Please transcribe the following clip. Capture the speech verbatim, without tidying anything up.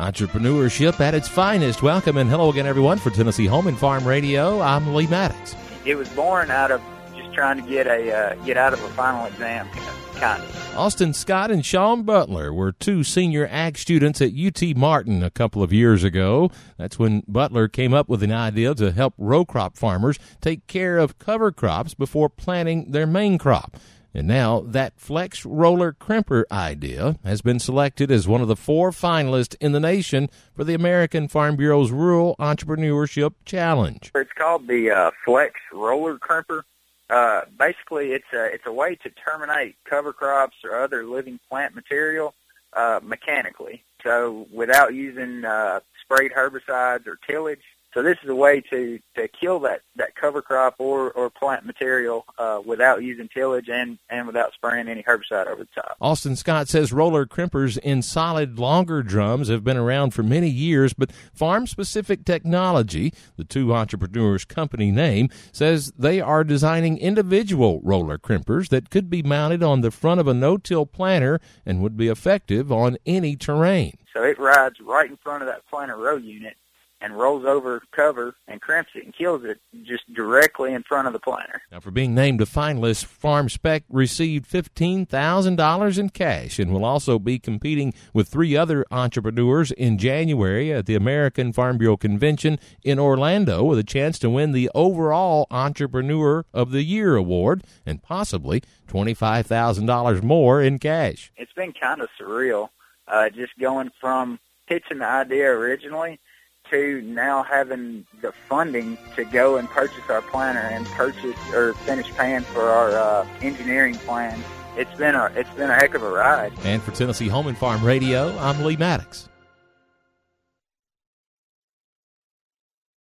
Entrepreneurship at its finest. Welcome and hello again, everyone, for Tennessee Home and Farm Radio. I'm Lee Maddox. It was born out of just trying to get a uh, get out of a final exam, kind of. Austin Scott and Sean Butler were two senior ag students at U T Martin a couple of years ago. That's when Butler came up with an idea to help row crop farmers take care of cover crops before planting their main crop. And now that flex roller crimper idea has been selected as one of the four finalists in the nation for the American Farm Bureau's Rural Entrepreneurship Challenge. It's called the uh, flex roller crimper. Uh, basically, it's a, it's a way to terminate cover crops or other living plant material uh, mechanically, so without using uh, sprayed herbicides or tillage. So this is a way to, to kill that, that cover crop or, or plant material uh, without using tillage and, and without spraying any herbicide over the top. Austin Scott says roller crimpers in solid longer drums have been around for many years, but farm-specific technology, the two entrepreneurs' company name, says they are designing individual roller crimpers that could be mounted on the front of a no-till planter and would be effective on any terrain. So it rides right in front of that planter row unit and rolls over cover and crimps it and kills it just directly in front of the planter. Now, for being named a finalist, FarmSpec received fifteen thousand dollars in cash and will also be competing with three other entrepreneurs in January at the American Farm Bureau Convention in Orlando with a chance to win the overall Entrepreneur of the Year award and possibly twenty-five thousand dollars more in cash. It's been kind of surreal, uh, just going from pitching the idea originally to now having the funding to go and purchase our planter and purchase or finish paying for our uh, engineering plan. It's been a it's been a heck of a ride. And for Tennessee Home and Farm Radio, I'm Lee Maddox.